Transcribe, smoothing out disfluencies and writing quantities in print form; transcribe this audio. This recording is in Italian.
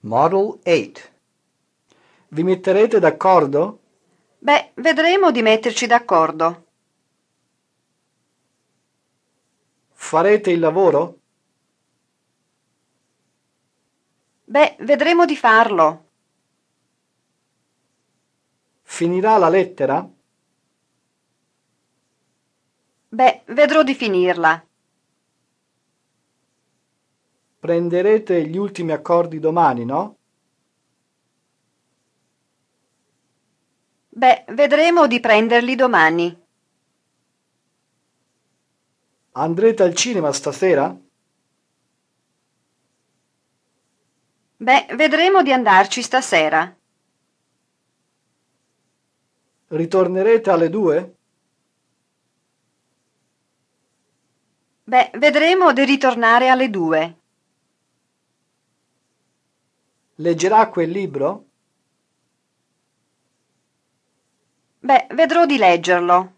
Model 8. Vi metterete d'accordo? Beh, vedremo di metterci d'accordo. Farete il lavoro? Beh, vedremo di farlo. Finirà la lettera? Beh, vedrò di finirla. Prenderete gli ultimi accordi domani, no? Beh, vedremo di prenderli domani. Andrete al cinema stasera? Beh, vedremo di andarci stasera. Ritornerete alle 2? Beh, vedremo di ritornare alle 2. Leggerà quel libro? Beh, vedrò di leggerlo.